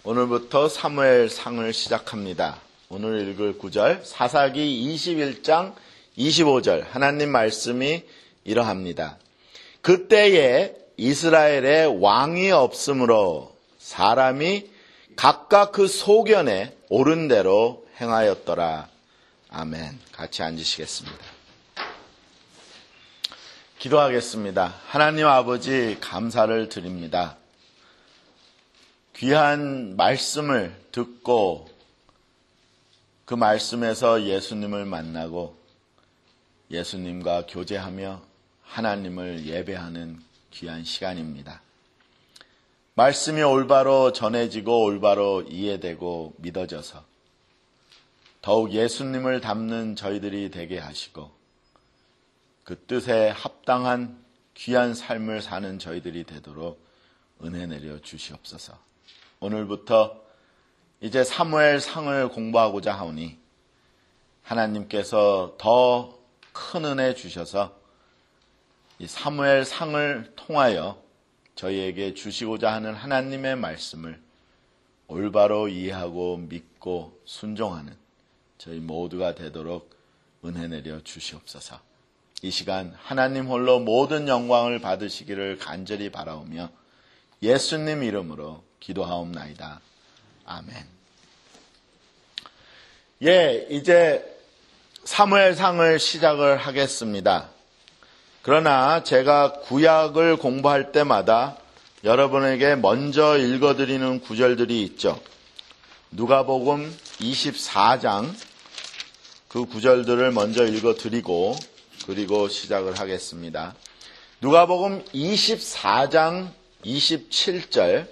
오늘부터 사무엘상을 시작합니다. 오늘 읽을 구절 사사기 21장 25절 하나님 말씀이 이러합니다. 그때에 이스라엘에 왕이 없으므로 사람이 각각 그 소견에 옳은 대로 행하였더라. 아멘. 같이 앉으시겠습니다. 기도하겠습니다. 하나님 아버지 감사를 드립니다. 귀한 말씀을 듣고 그 말씀에서 예수님을 만나고 예수님과 교제하며 하나님을 예배하는 귀한 시간입니다. 말씀이 올바로 전해지고 올바로 이해되고 믿어져서 더욱 예수님을 닮는 저희들이 되게 하시고 그 뜻에 합당한 귀한 삶을 사는 저희들이 되도록 은혜 내려 주시옵소서. 오늘부터 이제 사무엘상을 공부하고자 하오니 하나님께서 더 큰 은혜 주셔서 이 사무엘상을 통하여 저희에게 주시고자 하는 하나님의 말씀을 올바로 이해하고 믿고 순종하는 저희 모두가 되도록 은혜 내려 주시옵소서. 이 시간 하나님 홀로 모든 영광을 받으시기를 간절히 바라오며 예수님 이름으로 기도하옵나이다. 아멘. 이제 사무엘상을 시작을 하겠습니다. 그러나 제가 구약을 공부할 때마다 여러분에게 먼저 읽어드리는 구절들이 있죠. 누가복음 24장 그 구절들을 먼저 읽어드리고 그리고 시작을 하겠습니다. 누가복음 24장 27절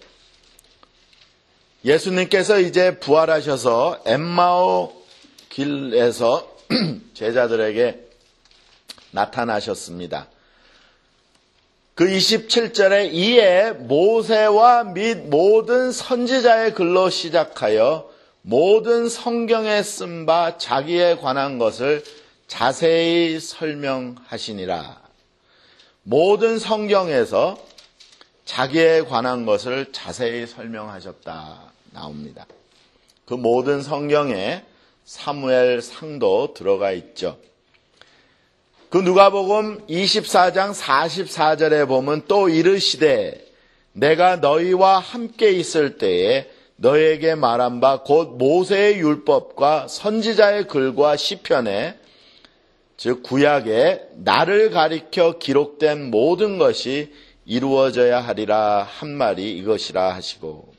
예수님께서 이제 부활하셔서 엠마오 길에서 제자들에게 나타나셨습니다. 그 27절에 이에 모세와 및 모든 선지자의 글로 시작하여 모든 성경에 쓴 바 자기에 관한 것을 자세히 설명하시니라. 모든 성경에서 자기에 관한 것을 자세히 설명하셨다 나옵니다. 그 모든 성경에 사무엘상도 들어가 있죠. 그 누가복음 24장 44절에 보면 또 이르시되 내가 너희와 함께 있을 때에 너희에게 말한 바 곧 모세의 율법과 선지자의 글과 시편에 즉 구약에 나를 가리켜 기록된 모든 것이 이루어져야 하리라 한 말이 이것이라 하시고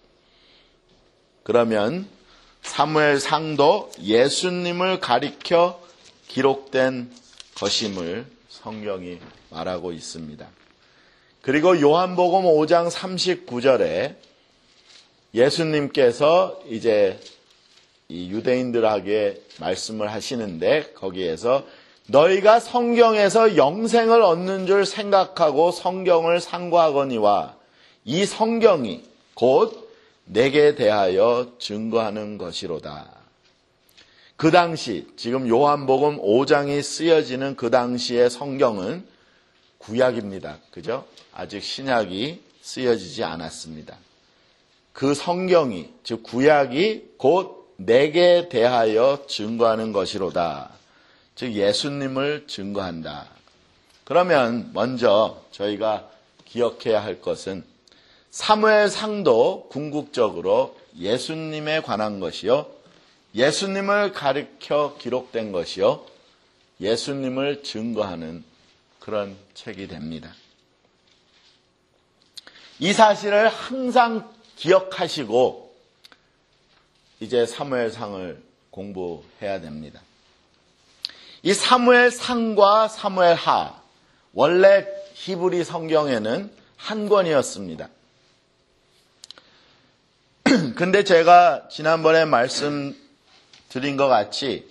그러면 사무엘상도 예수님을 가리켜 기록된 것임을 성경이 말하고 있습니다. 그리고 요한복음 5장 39절에 예수님께서 이제 이 유대인들에게 말씀을 하시는데 거기에서 너희가 성경에서 영생을 얻는 줄 생각하고 성경을 상고하거니와 이 성경이 곧 내게 대하여 증거하는 것이로다. 그 당시 지금 요한복음 5장이 쓰여지는 그 당시의 성경은 구약입니다. 그죠? 아직 신약이 쓰여지지 않았습니다. 그 성경이 즉 구약이 곧 내게 대하여 증거하는 것이로다. 즉 예수님을 증거한다. 그러면 먼저 저희가 기억해야 할 것은 사무엘상도 궁극적으로 예수님에 관한 것이요 예수님을 가리켜 기록된 것이요 예수님을 증거하는 그런 책이 됩니다. 이 사실을 항상 기억하시고 이제 사무엘상을 공부해야 됩니다. 이 사무엘상과 사무엘하 원래 히브리 성경에는 한 권이었습니다. 근데 제가 지난번에 말씀드린 것 같이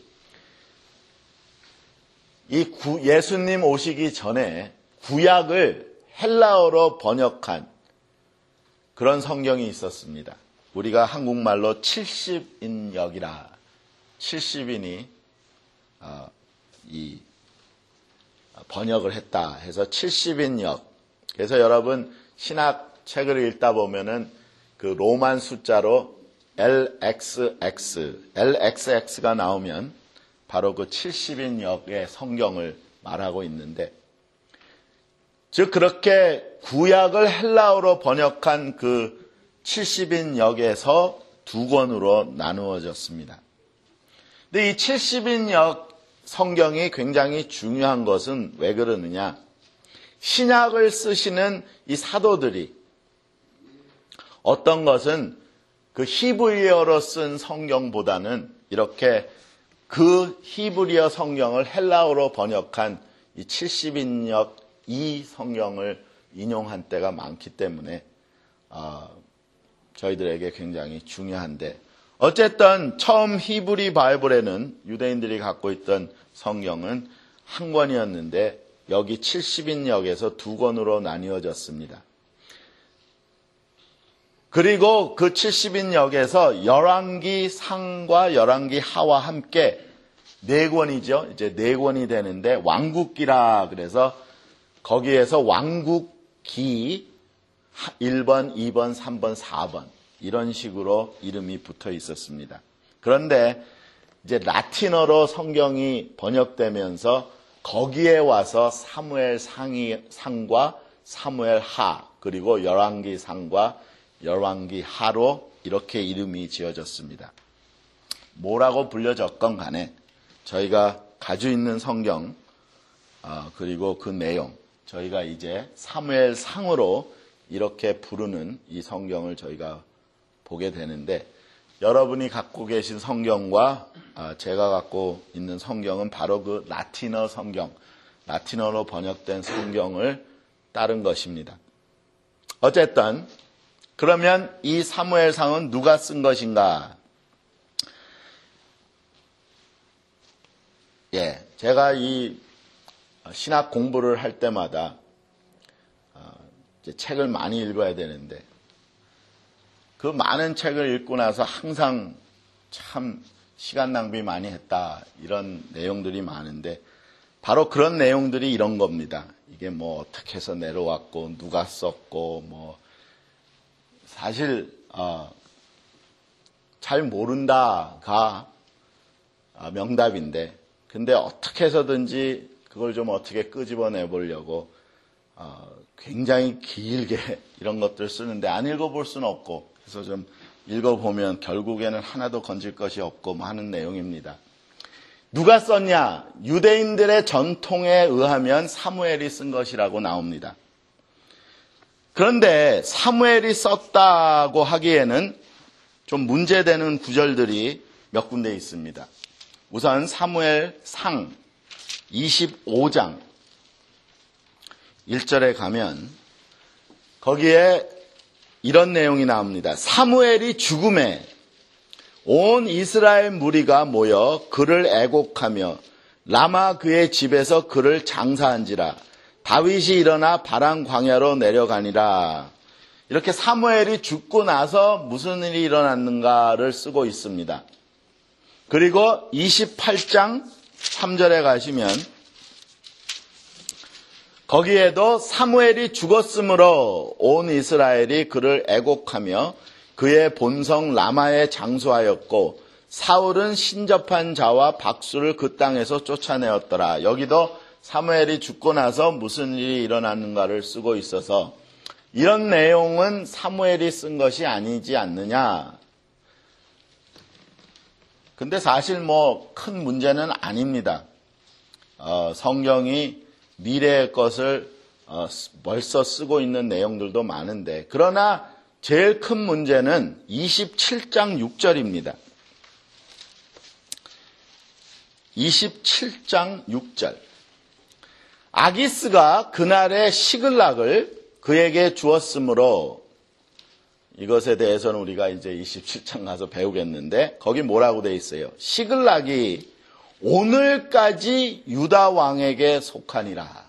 예수님 오시기 전에 구약을 헬라어로 번역한 그런 성경이 있었습니다. 우리가 한국말로 70인역이라 70인이 이 번역을 했다 해서 70인역. 그래서 여러분 신학 책을 읽다 보면은 그 로만 숫자로 LXX가 나오면 바로 그 70인역의 성경을 말하고 있는데, 즉 그렇게 구약을 헬라어로 번역한 그 70인역에서 두 권으로 나누어졌습니다. 근데 이 70인역 성경이 굉장히 중요한 것은 왜 그러느냐? 신약을 쓰시는 이 사도들이 어떤 것은 그 히브리어로 쓴 성경보다는 이렇게 그 히브리어 성경을 헬라어로 번역한 이 70인역 이 성경을 인용한 때가 많기 때문에 저희들에게 굉장히 중요한데, 어쨌든 처음 히브리 바이블에는 유대인들이 갖고 있던 성경은 한 권이었는데 여기 70인역에서 두 권으로 나뉘어졌습니다. 그리고 그 70인역에서 열왕기 상과 열왕기 하와 함께 네 권이죠. 이제 네 권이 되는데 왕국기라 그래서 거기에서 왕국기 1번, 2번, 3번, 4번 이런 식으로 이름이 붙어 있었습니다. 그런데 이제 라틴어로 성경이 번역되면서 거기에 와서 사무엘 상과 사무엘 하 그리고 열왕기 상과 열왕기 하로 이렇게 이름이 지어졌습니다. 뭐라고 불려졌건 간에 저희가 가지고 있는 성경 그리고 그 내용 저희가 이제 사무엘 상으로 이렇게 부르는 이 성경을 저희가 보게 되는데, 여러분이 갖고 계신 성경과 제가 갖고 있는 성경은 바로 그 라틴어 성경, 라틴어로 번역된 성경을 따른 것입니다. 어쨌든 그러면 이 사무엘상은 누가 쓴 것인가? 제가 이 신학 공부를 할 때마다 이제 책을 많이 읽어야 되는데 그 많은 책을 읽고 나서 항상 참 시간 낭비 많이 했다 이런 내용들이 많은데, 바로 그런 내용들이 이런 겁니다. 이게 뭐 어떻게 해서 내려왔고 누가 썼고 뭐 사실 잘 모른다가 명답인데, 근데 어떻게 해서든지 그걸 좀 어떻게 끄집어내 보려고 굉장히 길게 이런 것들 쓰는데 안 읽어볼 수는 없고, 그래서 좀 읽어보면 결국에는 하나도 건질 것이 없고 뭐 하는 내용입니다. 누가 썼냐? 유대인들의 전통에 의하면 사무엘이 쓴 것이라고 나옵니다. 그런데 사무엘이 썼다고 하기에는 좀 문제되는 구절들이 몇 군데 있습니다. 우선 사무엘 상 25장 1절에 가면 거기에 이런 내용이 나옵니다. 사무엘이 죽음에 온 이스라엘 무리가 모여 그를 애곡하며 라마 그의 집에서 그를 장사한지라. 다윗이 일어나 바람 광야로 내려가니라. 이렇게 사무엘이 죽고 나서 무슨 일이 일어났는가를 쓰고 있습니다. 그리고 28장 3절에 가시면 거기에도 사무엘이 죽었으므로 온 이스라엘이 그를 애곡하며 그의 본성 라마에 장수하였고 사울은 신접한 자와 박수를 그 땅에서 쫓아내었더라. 여기도 사무엘이 죽고 나서 무슨 일이 일어났는가를 쓰고 있어서 이런 내용은 사무엘이 쓴 것이 아니지 않느냐. 근데 사실 뭐 큰 문제는 아닙니다. 성경이 미래의 것을 벌써 쓰고 있는 내용들도 많은데, 그러나 제일 큰 문제는 27장 6절입니다. 27장 6절. 아기스가 그날의 시글락을 그에게 주었으므로, 이것에 대해서는 우리가 이제 27장 가서 배우겠는데 거기 뭐라고 돼 있어요? 시글락이 오늘까지 유다 왕에게 속하니라.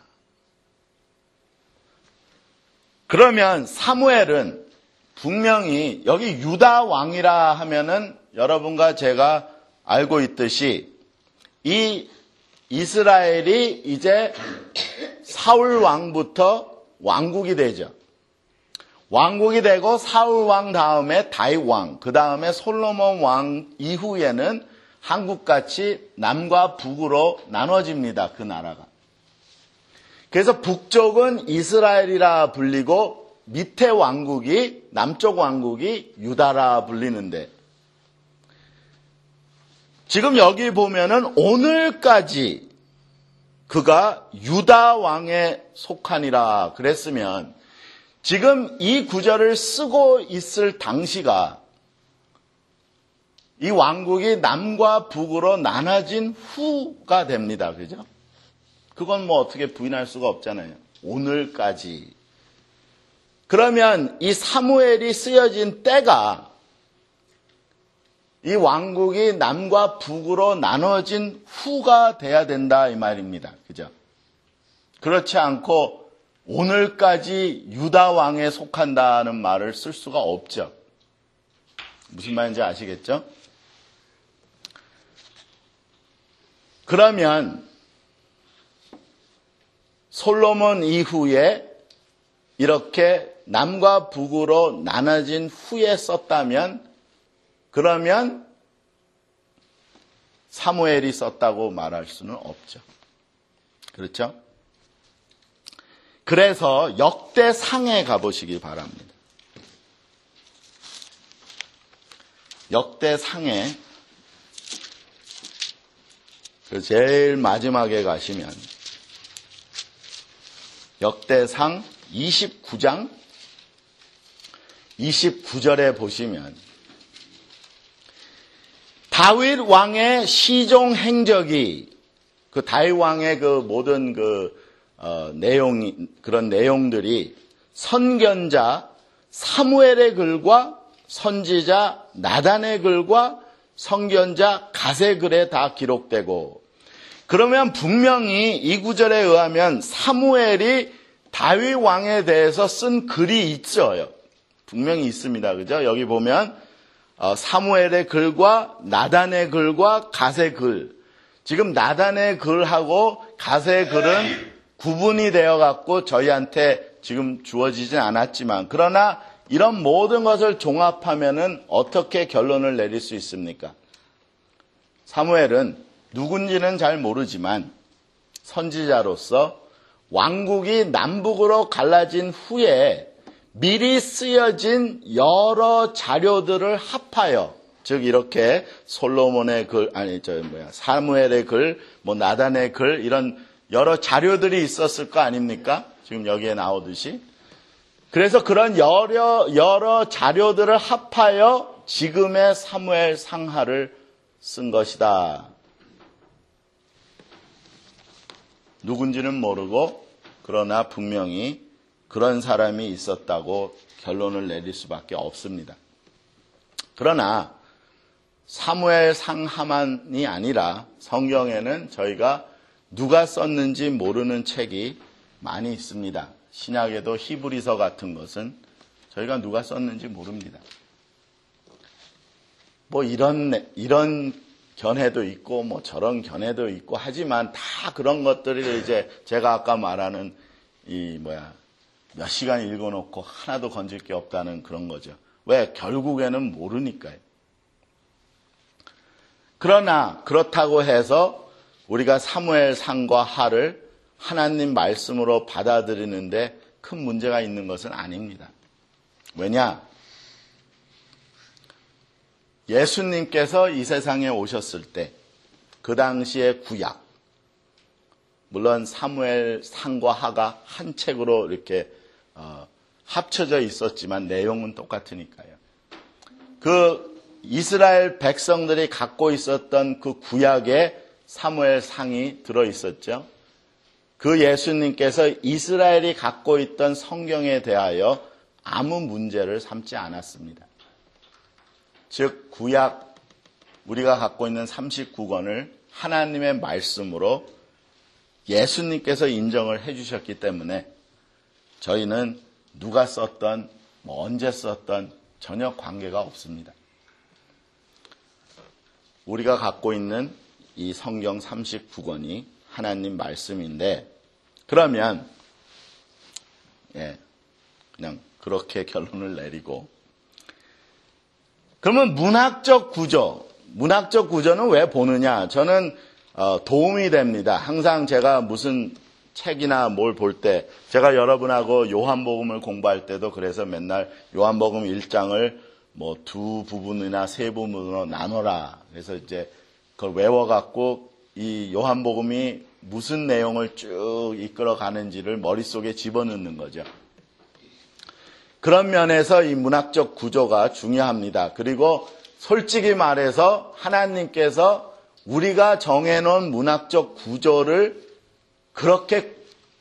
그러면 사무엘은 분명히 여기 유다 왕이라 하면은 여러분과 제가 알고 있듯이 이 이스라엘이 이제 사울 왕부터 왕국이 되죠. 왕국이 되고 사울 왕 다음에 다윗 왕, 그 다음에 솔로몬 왕 이후에는 한국같이 남과 북으로 나눠집니다. 그 나라가. 그래서 북쪽은 이스라엘이라 불리고 밑에 왕국이, 남쪽 왕국이 유다라 불리는데, 지금 여기 보면은 오늘까지 그가 유다 왕에 속하니라 그랬으면, 지금 이 구절을 쓰고 있을 당시가 이 왕국이 남과 북으로 나눠진 후가 됩니다. 그죠? 그건 뭐 어떻게 부인할 수가 없잖아요. 오늘까지. 그러면 이 사무엘이 쓰여진 때가 이 왕국이 남과 북으로 나눠진 후가 돼야 된다 이 말입니다. 그죠? 그렇지 않고 오늘까지 유다 왕에 속한다는 말을 쓸 수가 없죠. 무슨 말인지 아시겠죠? 그러면 솔로몬 이후에 이렇게 남과 북으로 나눠진 후에 썼다면, 그러면 사무엘이 썼다고 말할 수는 없죠. 그렇죠? 그래서 역대상에 가보시기 바랍니다. 역대상에 제일 마지막에 가시면 역대상 29장 29절에 보시면 다윗 왕의 시종 행적이, 그 다윗 왕의 그 모든 그런 내용들이 선견자 사무엘의 글과 선지자 나단의 글과 선견자 갓의 글에 다 기록되고, 그러면 분명히 이 구절에 의하면 사무엘이 다윗 왕에 대해서 쓴 글이 있어요. 분명히 있습니다. 그죠? 여기 보면 사무엘의 글과 나단의 글과 갓의 글. 지금 나단의 글하고 갓의 글은 구분이 되어 갖고 저희한테 지금 주어지진 않았지만, 그러나 이런 모든 것을 종합하면은 어떻게 결론을 내릴 수 있습니까? 사무엘은 누군지는 잘 모르지만 선지자로서 왕국이 남북으로 갈라진 후에 미리 쓰여진 여러 자료들을 합하여, 즉 이렇게 솔로몬의 글, 사무엘의 글, 나단의 글, 이런 여러 자료들이 있었을 거 아닙니까? 지금 여기에 나오듯이. 그래서 그런 여러 자료들을 합하여 지금의 사무엘 상하를 쓴 것이다. 누군지는 모르고, 그러나 분명히 그런 사람이 있었다고 결론을 내릴 수밖에 없습니다. 그러나 사무엘 상하만이 아니라 성경에는 저희가 누가 썼는지 모르는 책이 많이 있습니다. 신약에도 히브리서 같은 것은 저희가 누가 썼는지 모릅니다. 이런 견해도 있고 저런 견해도 있고 하지만 다 그런 것들이 이제 제가 아까 말하는 몇 시간 읽어놓고 하나도 건질 게 없다는 그런 거죠. 왜? 결국에는 모르니까요. 그러나 그렇다고 해서 우리가 사무엘 상과 하를 하나님 말씀으로 받아들이는데 큰 문제가 있는 것은 아닙니다. 왜냐? 예수님께서 이 세상에 오셨을 때 그 당시의 구약, 물론 사무엘 상과 하가 한 책으로 이렇게 합쳐져 있었지만 내용은 똑같으니까요. 그 이스라엘 백성들이 갖고 있었던 그 구약에 사무엘 상이 들어있었죠. 그 예수님께서 이스라엘이 갖고 있던 성경에 대하여 아무 문제를 삼지 않았습니다. 즉 구약 우리가 갖고 있는 39권을 하나님의 말씀으로 예수님께서 인정을 해주셨기 때문에 저희는 누가 썼던 언제 썼던 전혀 관계가 없습니다. 우리가 갖고 있는 이 성경 39권이 하나님 말씀인데, 그러면 그냥 그렇게 결론을 내리고. 그러면 문학적 구조는 왜 보느냐? 저는 도움이 됩니다. 항상 제가 무슨 책이나 뭘 볼 때, 제가 여러분하고 요한복음을 공부할 때도 그래서 맨날 요한복음 1장을 뭐 두 부분이나 세 부분으로 나눠라. 그래서 이제 그걸 외워갖고 이 요한복음이 무슨 내용을 쭉 이끌어 가는지를 머릿속에 집어넣는 거죠. 그런 면에서 이 문학적 구조가 중요합니다. 그리고 솔직히 말해서 하나님께서 우리가 정해놓은 문학적 구조를 그렇게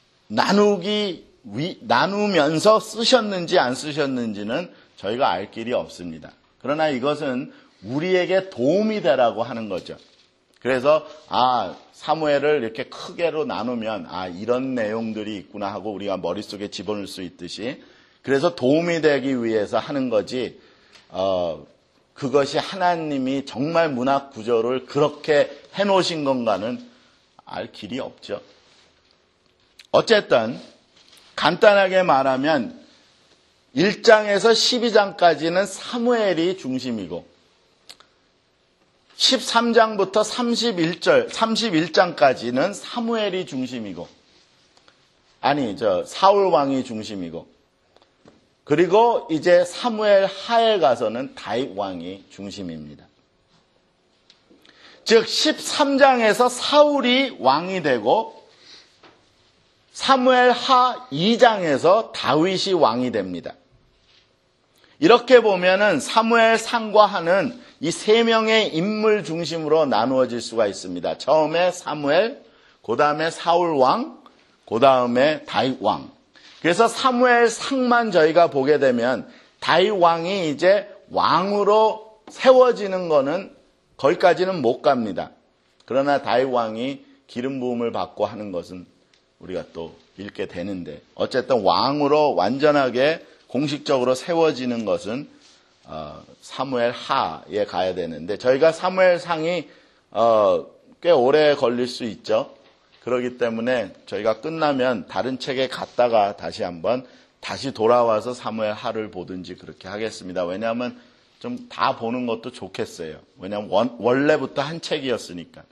나누면서 쓰셨는지 안 쓰셨는지는 저희가 알 길이 없습니다. 그러나 이것은 우리에게 도움이 되라고 하는 거죠. 그래서 사무엘을 이렇게 크게로 나누면 이런 내용들이 있구나 하고 우리가 머릿속에 집어넣을 수 있듯이, 그래서 도움이 되기 위해서 하는 거지, 그것이 하나님이 정말 문학 구조를 그렇게 해놓으신 건가는 알 길이 없죠. 어쨌든 간단하게 말하면 1장에서 12장까지는 사무엘이 중심이고 13장부터 31장까지는 사무엘이 중심이고 사울 왕이 중심이고, 그리고 이제 사무엘 하에 가서는 다윗 왕이 중심입니다. 즉 13장에서 사울이 왕이 되고 사무엘 하 2장에서 다윗이 왕이 됩니다. 이렇게 보면은 사무엘 상과 하는 이 세 명의 인물 중심으로 나누어질 수가 있습니다. 처음에 사무엘, 그 다음에 사울 왕, 그 다음에 다윗 왕. 그래서 사무엘 상만 저희가 보게 되면 다윗 왕이 이제 왕으로 세워지는 거는 거기까지는 못 갑니다. 그러나 다윗 왕이 기름 부음을 받고 하는 것은 우리가 또 읽게 되는데, 어쨌든 왕으로 완전하게 공식적으로 세워지는 것은 사무엘 하에 가야 되는데, 저희가 사무엘 상이 꽤 오래 걸릴 수 있죠. 그렇기 때문에 저희가 끝나면 다른 책에 갔다가 다시 돌아와서 사무엘 하를 보든지 그렇게 하겠습니다. 왜냐하면 좀 다 보는 것도 좋겠어요. 왜냐하면 원래부터 한 책이었으니까.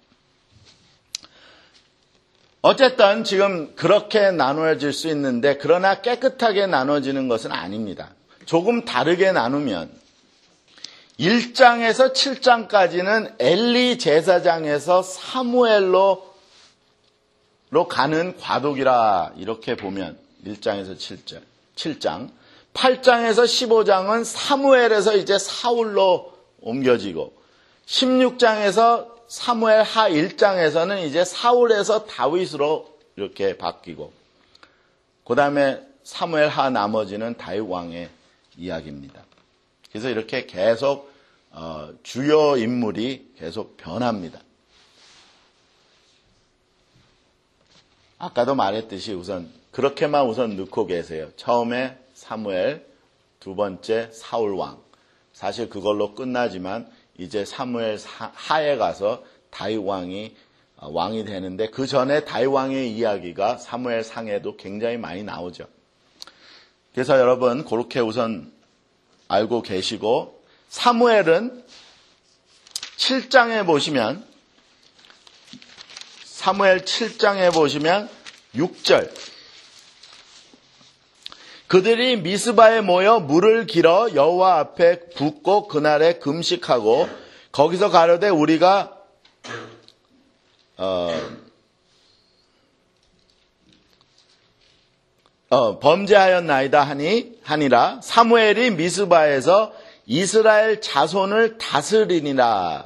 어쨌든 지금 그렇게 나누어질 수 있는데, 그러나 깨끗하게 나눠지는 것은 아닙니다. 조금 다르게 나누면 1장에서 7장까지는 엘리 제사장에서 사무엘로 가는 과도기라 이렇게 보면 1장에서 7장, 8장에서 15장은 사무엘에서 이제 사울로 옮겨지고, 16장에서 사무엘 하 1장에서는 이제 사울에서 다윗으로 이렇게 바뀌고, 그 다음에 사무엘 하 나머지는 다윗 왕의 이야기입니다. 그래서 이렇게 계속 주요 인물이 계속 변합니다. 아까도 말했듯이 그렇게만 우선 넣고 계세요. 처음에 사무엘, 두 번째 사울 왕. 사실 그걸로 끝나지만 이제 사무엘 하에 가서 다윗 왕이 되는데, 그 전에 다윗 왕의 이야기가 사무엘 상에도 굉장히 많이 나오죠. 그래서 여러분 그렇게 우선 알고 계시고, 사무엘은 7장에 보시면, 사무엘 7장에 보시면 6절, 그들이 미스바에 모여 물을 길어 여호와 앞에 붓고 그날에 금식하고 거기서 가로되 우리가 범죄하였나이다 하니라. 사무엘이 미스바에서 이스라엘 자손을 다스리니라.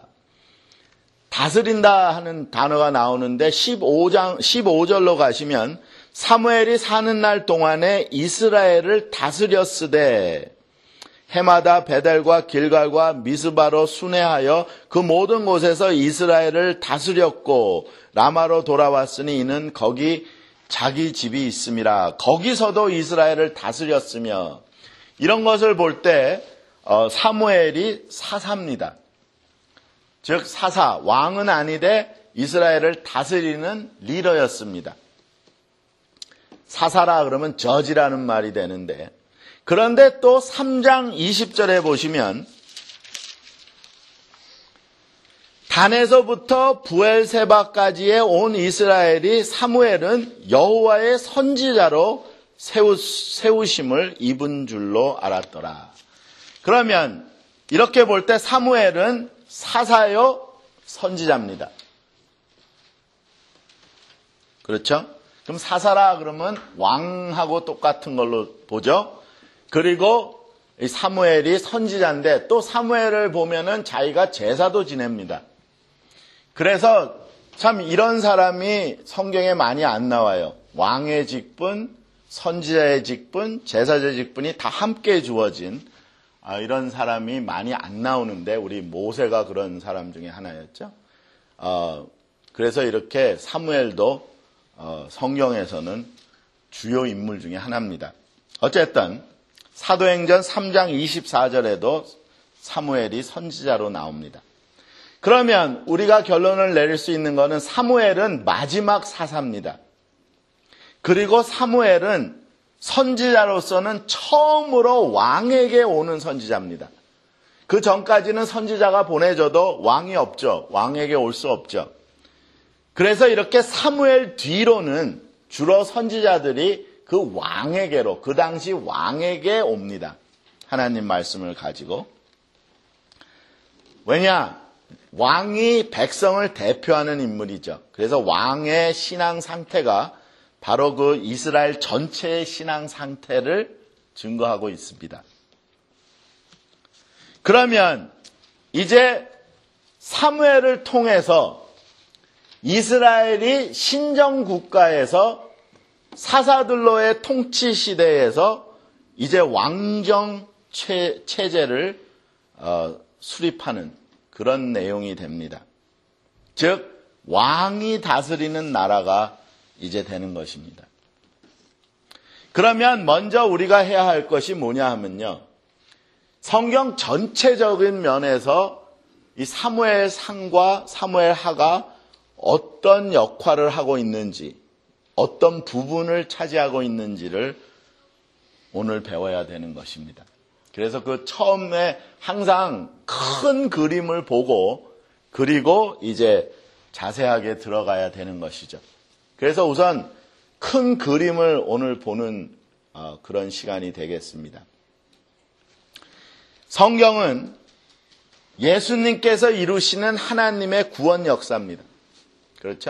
다스린다 하는 단어가 나오는데 15절로 가시면 사무엘이 사는 날 동안에 이스라엘을 다스렸으되 해마다 베델과 길갈과 미스바로 순회하여 그 모든 곳에서 이스라엘을 다스렸고 라마로 돌아왔으니 이는 거기 자기 집이 있음이라. 거기서도 이스라엘을 다스렸으며, 이런 것을 볼 때 사무엘이 사사입니다. 즉 사사, 왕은 아니되 이스라엘을 다스리는 리더였습니다. 사사라 그러면 저지라는 말이 되는데, 그런데 또 3장 20절에 보시면 단에서부터 부엘세바까지의 온 이스라엘이 사무엘은 여호와의 선지자로 세우심을 입은 줄로 알았더라. 그러면 이렇게 볼 때 사무엘은 사사요 선지자입니다. 그렇죠? 그럼 사사라 그러면 왕하고 똑같은 걸로 보죠. 그리고 이 사무엘이 선지자인데 또 사무엘을 보면은 자기가 제사도 지냅니다. 그래서 참 이런 사람이 성경에 많이 안 나와요. 왕의 직분, 선지자의 직분, 제사자의 직분이 다 함께 주어진 이런 사람이 많이 안 나오는데 우리 모세가 그런 사람 중에 하나였죠. 그래서 이렇게 사무엘도 성경에서는 주요 인물 중에 하나입니다. 어쨌든 사도행전 3장 24절에도 사무엘이 선지자로 나옵니다. 그러면 우리가 결론을 내릴 수 있는 것은 사무엘은 마지막 사사입니다. 그리고 사무엘은 선지자로서는 처음으로 왕에게 오는 선지자입니다. 그 전까지는 선지자가 보내줘도 왕이 없죠. 왕에게 올 수 없죠. 그래서 이렇게 사무엘 뒤로는 주로 선지자들이 그 왕에게로, 그 당시 왕에게 옵니다. 하나님 말씀을 가지고. 왜냐? 왕이 백성을 대표하는 인물이죠. 그래서 왕의 신앙 상태가 바로 그 이스라엘 전체의 신앙 상태를 증거하고 있습니다. 그러면 이제 사무엘을 통해서 이스라엘이 신정국가에서 사사들로의 통치 시대에서 이제 왕정 체제를 수립하는 그런 내용이 됩니다. 즉 왕이 다스리는 나라가 이제 되는 것입니다. 그러면 먼저 우리가 해야 할 것이 뭐냐 하면요. 성경 전체적인 면에서 이 사무엘 상과 사무엘 하가 어떤 역할을 하고 있는지, 어떤 부분을 차지하고 있는지를 오늘 배워야 되는 것입니다. 그래서 그 처음에 항상 큰 그림을 보고 그리고 이제 자세하게 들어가야 되는 것이죠. 그래서 우선 큰 그림을 오늘 보는 그런 시간이 되겠습니다. 성경은 예수님께서 이루시는 하나님의 구원 역사입니다. 그렇죠?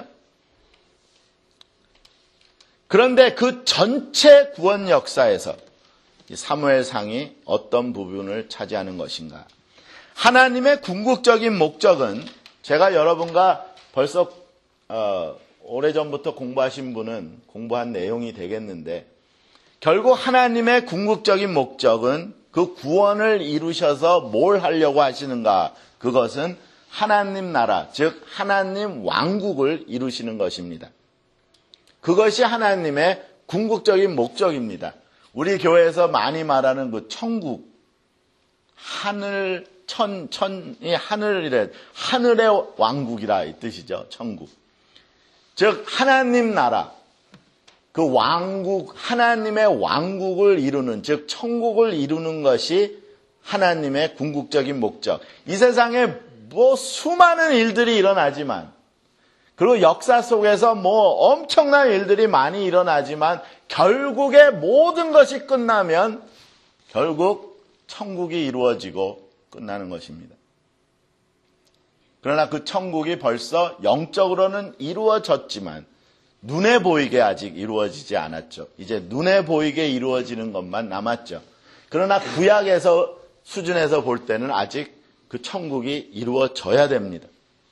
그런데 그 전체 구원 역사에서 사무엘상이 어떤 부분을 차지하는 것인가? 하나님의 궁극적인 목적은 제가 여러분과 벌써 오래전부터 공부하신 분은 공부한 내용이 되겠는데 결국 하나님의 궁극적인 목적은 그 구원을 이루셔서 뭘 하려고 하시는가? 그것은 하나님 나라, 즉 하나님 왕국을 이루시는 것입니다. 그것이 하나님의 궁극적인 목적입니다. 우리 교회에서 많이 말하는 그 천국, 하늘이 하늘의 왕국이라 이 뜻이죠. 천국. 즉 하나님 나라, 그 왕국, 하나님의 왕국을 이루는, 즉 천국을 이루는 것이 하나님의 궁극적인 목적. 이 세상에 뭐 수많은 일들이 일어나지만, 그리고 역사 속에서 뭐 엄청난 일들이 많이 일어나지만 결국에 모든 것이 끝나면 결국 천국이 이루어지고 끝나는 것입니다. 그러나 그 천국이 벌써 영적으로는 이루어졌지만 눈에 보이게 아직 이루어지지 않았죠. 이제 눈에 보이게 이루어지는 것만 남았죠. 그러나 구약에서 수준에서 볼 때는 아직 그 천국이 이루어져야 됩니다.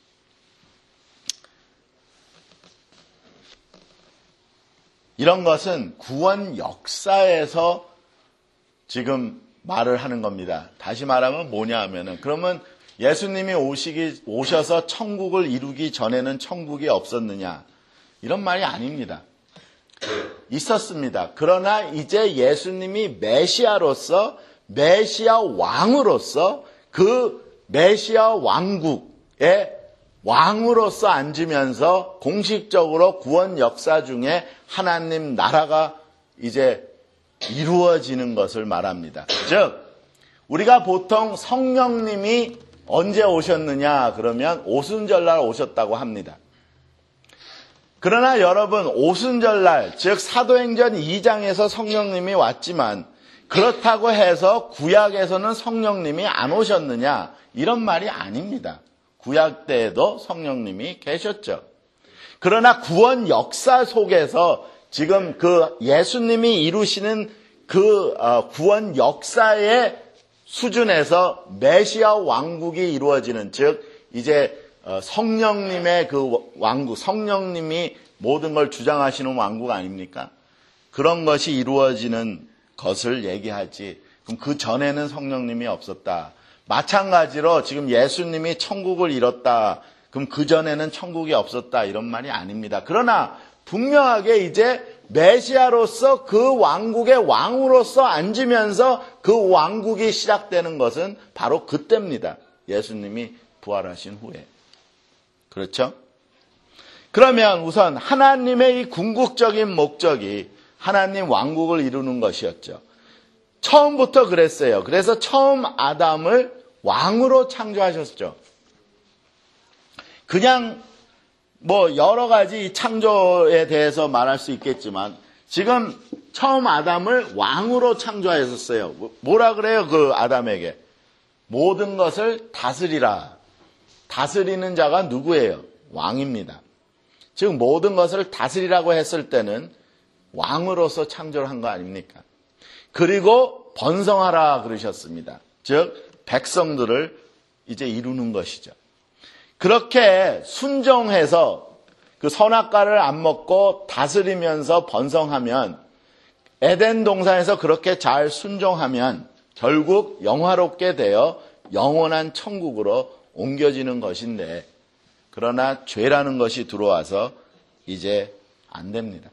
이런 것은 구원 역사에서 지금 말을 하는 겁니다. 다시 말하면 뭐냐 하면은, 그러면 예수님이 오셔서 천국을 이루기 전에는 천국이 없었느냐? 이런 말이 아닙니다. 있었습니다. 그러나 이제 예수님이 메시아로서, 메시아 왕으로서 그 메시아 왕국의 왕으로서 앉으면서 공식적으로 구원 역사 중에 하나님 나라가 이제 이루어지는 것을 말합니다. 즉 우리가 보통 성령님이 언제 오셨느냐 그러면 오순절날 오셨다고 합니다. 그러나 여러분 오순절날 즉 사도행전 2장에서 성령님이 왔지만 그렇다고 해서 구약에서는 성령님이 안 오셨느냐 이런 말이 아닙니다. 구약 때에도 성령님이 계셨죠. 그러나 구원 역사 속에서 지금 그 예수님이 이루시는 그 구원 역사의 수준에서 메시아 왕국이 이루어지는 즉 이제 성령님의 그 왕국, 성령님이 모든 걸 주장하시는 왕국 아닙니까? 그런 것이 이루어지는 것을 얘기하지. 그럼 그 전에는 성령님이 없었다. 마찬가지로 지금 예수님이 천국을 이뤘다. 그럼 그 전에는 천국이 없었다. 이런 말이 아닙니다. 그러나 분명하게 이제 메시아로서 그 왕국의 왕으로서 앉으면서 그 왕국이 시작되는 것은 바로 그때입니다. 예수님이 부활하신 후에. 그렇죠? 그러면 우선 하나님의 이 궁극적인 목적이 하나님 왕국을 이루는 것이었죠. 처음부터 그랬어요. 그래서 처음 아담을 왕으로 창조하셨죠. 그냥 뭐 여러 가지 창조에 대해서 말할 수 있겠지만 지금 처음 아담을 왕으로 창조하셨어요. 뭐라 그래요? 그 아담에게. 모든 것을 다스리라. 다스리는 자가 누구예요? 왕입니다. 즉 모든 것을 다스리라고 했을 때는 왕으로서 창조를 한 거 아닙니까? 그리고 번성하라 그러셨습니다. 즉 백성들을 이제 이루는 것이죠. 그렇게 순종해서 그 선악과를 안 먹고 다스리면서 번성하면 에덴 동산에서 그렇게 잘 순종하면 결국 영화롭게 되어 영원한 천국으로 옮겨지는 것인데 그러나 죄라는 것이 들어와서 이제 안 됩니다.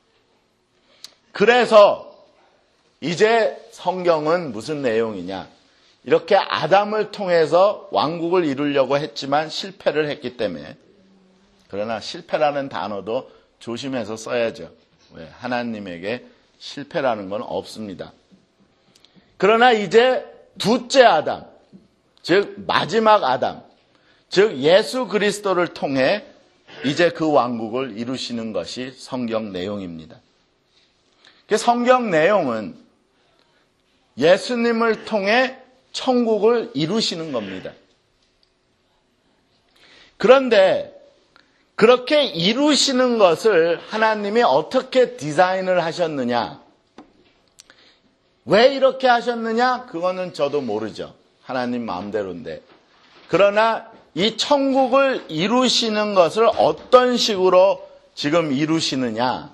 그래서 이제 성경은 무슨 내용이냐? 이렇게 아담을 통해서 왕국을 이루려고 했지만 실패를 했기 때문에 그러나 실패라는 단어도 조심해서 써야죠. 왜? 하나님에게 실패라는 건 없습니다. 그러나 이제 둘째 아담, 즉 마지막 아담, 즉 예수 그리스도를 통해 이제 그 왕국을 이루시는 것이 성경 내용입니다. 성경 내용은 예수님을 통해 천국을 이루시는 겁니다. 그런데 그렇게 이루시는 것을 하나님이 어떻게 디자인을 하셨느냐? 왜 이렇게 하셨느냐? 그거는 저도 모르죠. 하나님 마음대로인데. 그러나 이 천국을 이루시는 것을 어떤 식으로 지금 이루시느냐?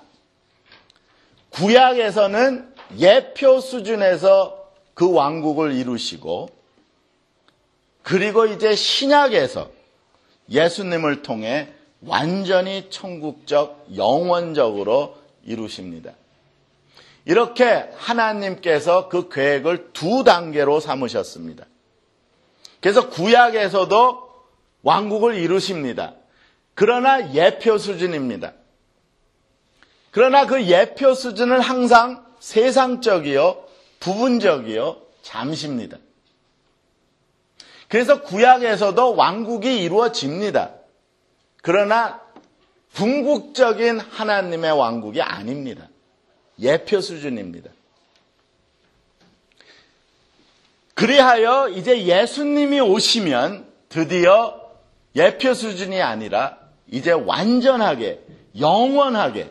구약에서는 예표 수준에서 그 왕국을 이루시고 그리고 이제 신약에서 예수님을 통해 완전히 천국적, 영원적으로 이루십니다. 이렇게 하나님께서 그 계획을 두 단계로 삼으셨습니다. 그래서 구약에서도 왕국을 이루십니다. 그러나 예표 수준입니다. 그러나 그 예표 수준은 항상 세상적이요, 부분적이요, 잠시입니다. 그래서 구약에서도 왕국이 이루어집니다. 그러나 궁극적인 하나님의 왕국이 아닙니다. 예표 수준입니다. 그리하여 이제 예수님이 오시면 드디어 예표 수준이 아니라 이제 완전하게, 영원하게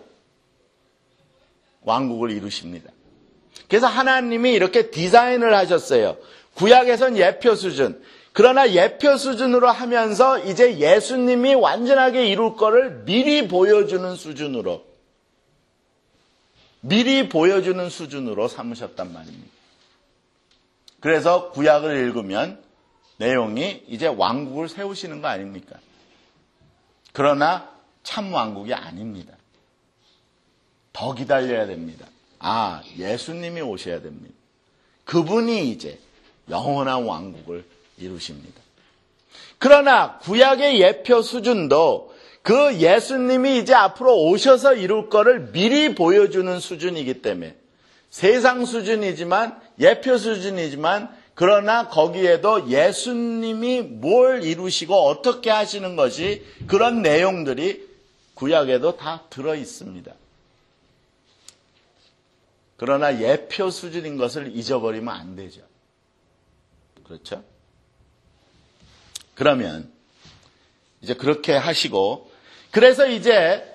왕국을 이루십니다. 그래서 하나님이 이렇게 디자인을 하셨어요. 구약에선 예표 수준. 그러나 예표 수준으로 하면서 이제 예수님이 완전하게 이룰 거를 미리 보여주는 수준으로 삼으셨단 말입니다. 그래서 구약을 읽으면 내용이 이제 왕국을 세우시는 거 아닙니까? 그러나 참 왕국이 아닙니다. 더 기다려야 됩니다. 예수님이 오셔야 됩니다. 그분이 이제 영원한 왕국을 이루십니다. 그러나 구약의 예표 수준도 그 예수님이 이제 앞으로 오셔서 이룰 거를 미리 보여주는 수준이기 때문에 세상 수준이지만 예표 수준이지만 그러나 거기에도 예수님이 뭘 이루시고 어떻게 하시는 것이 그런 내용들이 구약에도 다 들어 있습니다. 그러나 예표 수준인 것을 잊어버리면 안 되죠. 그렇죠? 그러면 이제 그렇게 하시고 그래서 이제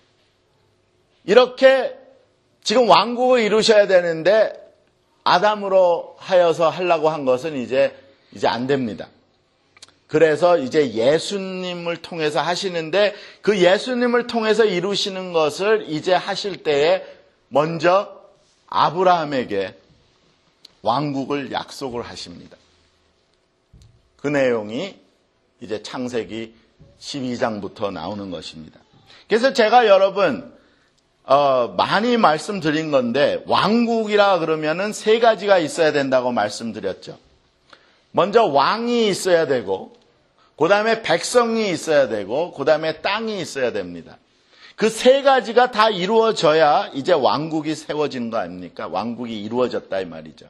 이렇게 지금 왕국을 이루셔야 되는데 아담으로 하여서 하려고 한 것은 이제 안 됩니다. 그래서 이제 예수님을 통해서 하시는데 그 예수님을 통해서 이루시는 것을 이제 하실 때에 먼저 아브라함에게 왕국을 약속을 하십니다. 그 내용이 이제 창세기 12장부터 나오는 것입니다. 그래서 제가 여러분 많이 말씀드린 건데 왕국이라 그러면은 세 가지가 있어야 된다고 말씀드렸죠. 먼저 왕이 있어야 되고 그 다음에 백성이 있어야 되고 그 다음에 땅이 있어야 됩니다. 그 세 가지가 다 이루어져야 이제 왕국이 세워지는 거 아닙니까? 왕국이 이루어졌다 이 말이죠.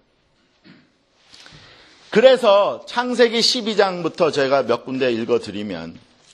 그래서 창세기 12장부터 제가 몇 군데 읽어드리면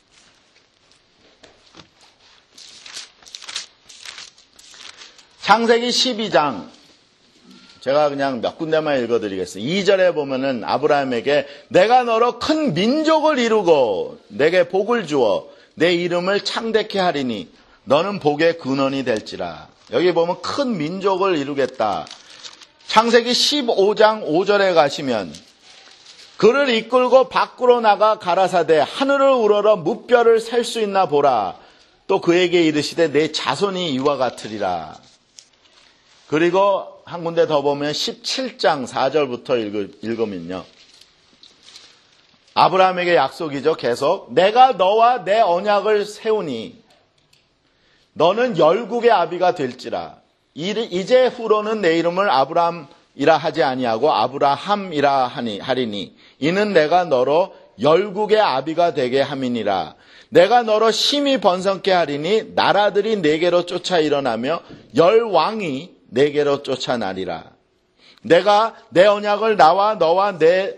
창세기 12장 제가 그냥 몇 군데만 읽어드리겠습니다. 2절에 보면은 아브라함에게 내가 너로 큰 민족을 이루고 내게 복을 주어 내 이름을 창대케 하리니 너는 복의 근원이 될지라. 여기 보면 큰 민족을 이루겠다. 창세기 15장 5절에 가시면 그를 이끌고 밖으로 나가 가라사대 하늘을 우러러 무뼈를 셀 수 있나 보라. 또 그에게 이르시되 내 자손이 이와 같으리라. 그리고 한 군데 더 보면 17장 4절부터 읽으면요. 아브라함에게 약속이죠. 계속 내가 너와 내 언약을 세우니 너는 열국의 아비가 될지라. 이제 후로는 내 이름을 아브라함이라 하지 아니하고 아브라함이라 하리니 이는 내가 너로 열국의 아비가 되게 함이니라. 내가 너로 심히 번성케 하리니 나라들이 내게로 쫓아 일어나며 열 왕이 내게로 쫓아나리라. 내가 내 언약을 나와 너와 내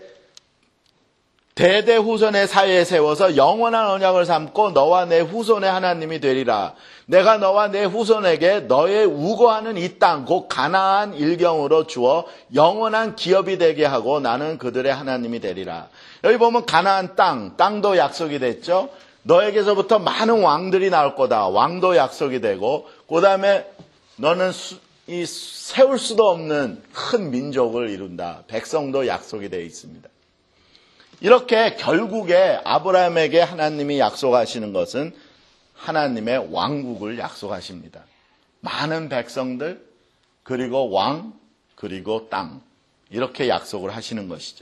대대 후손의 사이에 세워서 영원한 언약을 삼고 너와 내 후손의 하나님이 되리라. 내가 너와 내 후손에게 너의 우거하는 이 땅 곧 가나안 일경으로 주어 영원한 기업이 되게 하고 나는 그들의 하나님이 되리라. 여기 보면 가나안 땅도 약속이 됐죠. 너에게서부터 많은 왕들이 나올 거다. 왕도 약속이 되고 그 다음에 너는 이 세울 수도 없는 큰 민족을 이룬다. 백성도 약속이 되어 있습니다. 이렇게 결국에 아브라함에게 하나님이 약속하시는 것은 하나님의 왕국을 약속하십니다. 많은 백성들, 그리고 왕, 그리고 땅 이렇게 약속을 하시는 것이죠.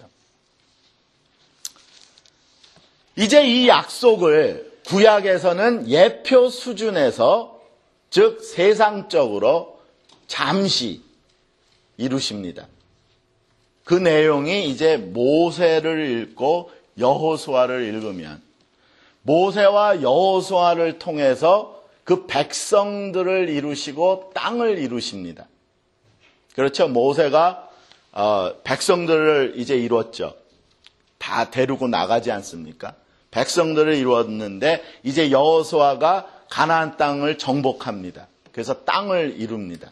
이제 이 약속을 구약에서는 예표 수준에서 즉 세상적으로 잠시 이루십니다. 그 내용이 이제 모세를 읽고 여호수아를 읽으면 모세와 여호수아를 통해서 그 백성들을 이루시고 땅을 이루십니다. 그렇죠. 모세가 백성들을 이제 이뤘죠. 다 데리고 나가지 않습니까? 백성들을 이루었는데 이제 여호수아가 가나안 땅을 정복합니다. 그래서 땅을 이룹니다.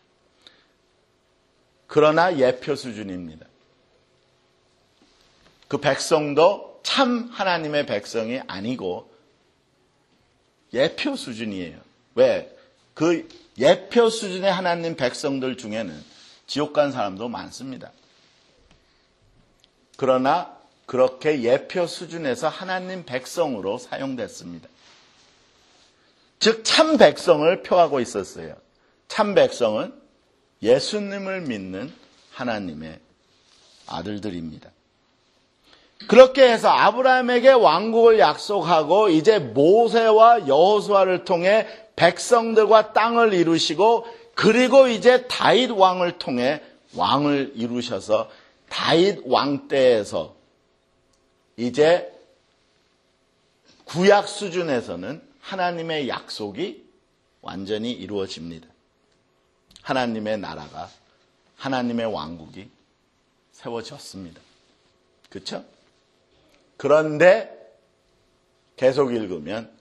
그러나 예표 수준입니다. 그 백성도 참 하나님의 백성이 아니고 예표 수준이에요. 왜? 그 예표 수준의 하나님 백성들 중에는 지옥 간 사람도 많습니다. 그러나 그렇게 예표 수준에서 하나님 백성으로 사용됐습니다. 즉 참 백성을 표하고 있었어요. 참 백성은 예수님을 믿는 하나님의 아들들입니다. 그렇게 해서 아브라함에게 왕국을 약속하고 이제 모세와 여호수아를 통해 백성들과 땅을 이루시고 그리고 이제 다윗 왕을 통해 왕을 이루셔서 다윗 왕 때에서 이제 구약 수준에서는 하나님의 약속이 완전히 이루어집니다. 하나님의 나라가 하나님의 왕국이 세워졌습니다. 그렇죠? 그런데 계속 읽으면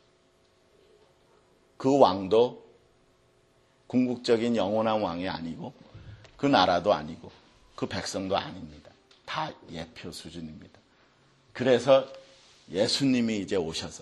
그 왕도 궁극적인 영원한 왕이 아니고 그 나라도 아니고 그 백성도 아닙니다. 다 예표 수준입니다. 그래서 예수님이 이제 오셔서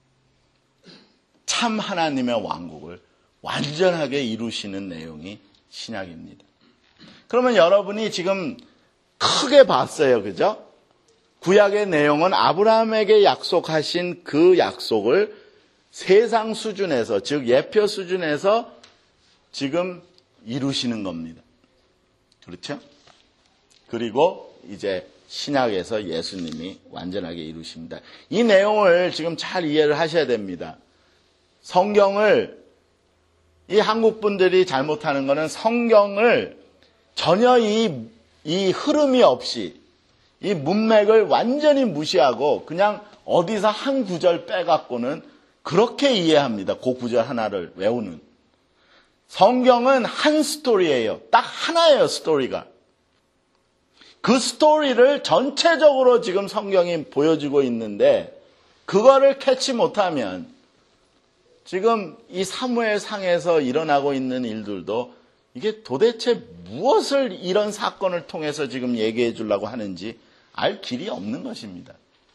참 하나님의 왕국을 완전하게 이루시는 내용이 신약입니다. 그러면 여러분이 지금 크게 봤어요. 그죠? 구약의 내용은 아브라함에게 약속하신 그 약속을 세상 수준에서, 즉 예표 수준에서 지금 이루시는 겁니다. 그렇죠? 그리고 이제 신약에서 예수님이 완전하게 이루십니다. 이 내용을 지금 잘 이해를 하셔야 됩니다. 성경을, 이 한국 분들이 잘못하는 것은 성경을 전혀 이 흐름이 없이 이 문맥을 완전히 무시하고 그냥 어디서 한 구절 빼갖고는 그렇게 이해합니다. 그 구절 하나를 외우는. 성경은 한 스토리예요. 딱 하나예요, 스토리가. 그 스토리를 전체적으로 지금 성경이 보여주고 있는데 그거를 캐치 못하면 지금 이 사무엘 상에서 일어나고 있는 일들도 이게 도대체 무엇을 이런 사건을 통해서 지금 얘기해 주려고 하는지 알 길이 없는 것입니다.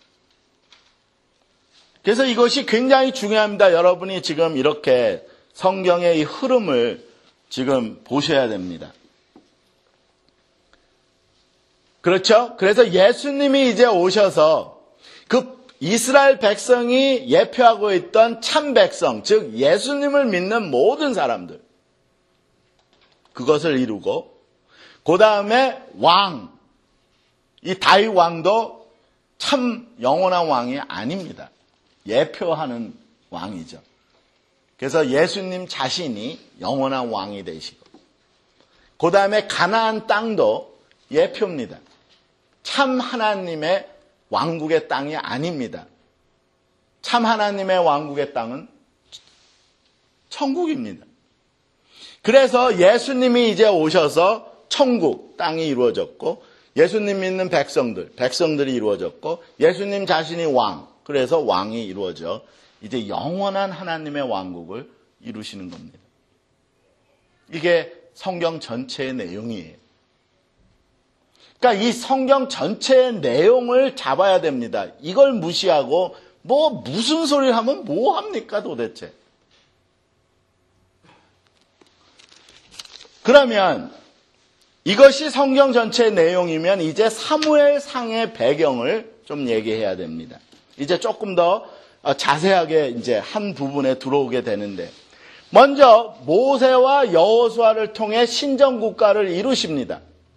그래서 이것이 굉장히 중요합니다. 여러분이 지금 이렇게 성경의 이 흐름을 지금 보셔야 됩니다. 그렇죠? 그래서 예수님이 이제 오셔서 그 이스라엘 백성이 예표하고 있던 참 백성, 즉 예수님을 믿는 모든 사람들, 그것을 이루고 그 다음에 왕, 이 다윗 왕도 참 영원한 왕이 아닙니다. 예표하는 왕이죠. 그래서 예수님 자신이 영원한 왕이 되시고 그 다음에 가나안 땅도 예표입니다. 참 하나님의 왕국의 땅이 아닙니다. 참 하나님의 왕국의 땅은 천국입니다. 그래서 예수님이 이제 오셔서 천국 땅이 이루어졌고 예수님 믿는 백성들이 이루어졌고 예수님 자신이 왕, 그래서 왕이 이루어져 이제 영원한 하나님의 왕국을 이루시는 겁니다. 이게 성경 전체의 내용이에요. 그러니까 이 성경 전체의 내용을 잡아야 됩니다. 이걸 무시하고 무슨 소리를 하면 뭐 합니까 도대체? 그러면 이것이 성경 전체의 내용이면 이제 사무엘 상의 배경을 좀 얘기해야 됩니다. 이제 조금 더 자세하게 이제 한 부분에 들어오게 되는데 먼저 모세와 여호수아를 통해 신정 국가를 이루십니다.